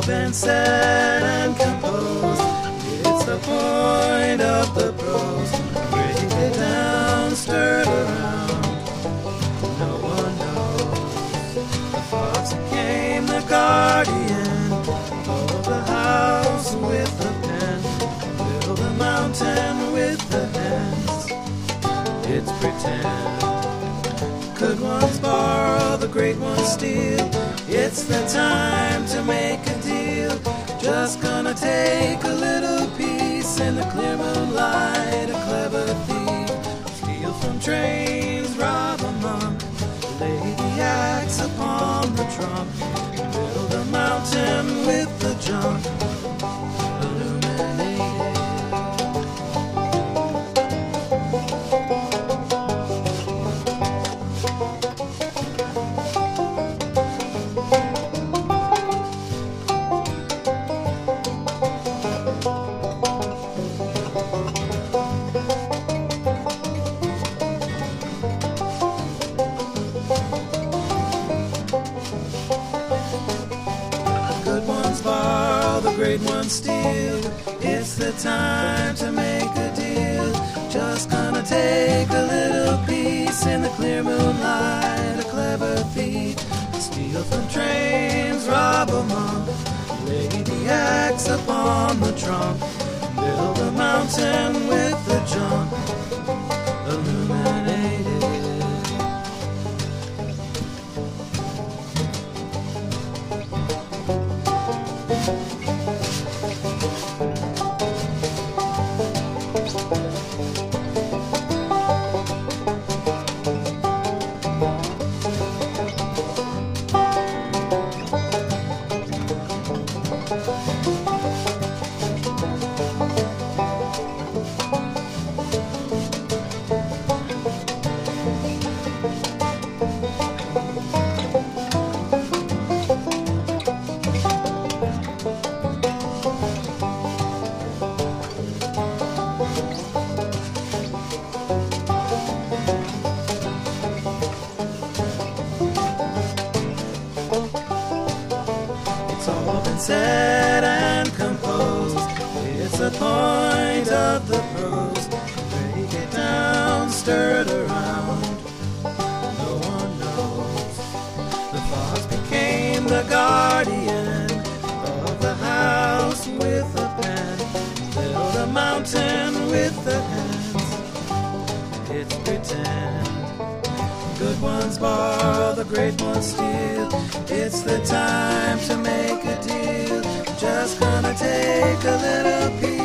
been said and composed. It's the point of the prose. Break it down, stir it around. No one knows. The fox became the guardian of the house with the pen. Build a mountain with the hens. It's pretend. Good ones borrow, the great ones steal. It's the time to make a deal. Just gonna take a little piece in the clear moonlight. A clever thief, steal from trains, rob a monk, lay the axe upon the trunk, build a mountain with the junk, illuminated. Borrow, the great ones steal. It's the time to make a deal. Just gonna take a little piece in the clear moonlight. A clever thief, steal from trains, rob a monk, lay the axe upon the trunk, build a mountain with the junk, illuminated. All been said and composed. It's the point of the prose. Break it down, stir it around. No one knows. The fox became the guardian of the house with a pen. Build a mountain with the hands. It's pretend. Good ones borrow, the great ones steal. It's the time to make a deal. Just gonna take a little piece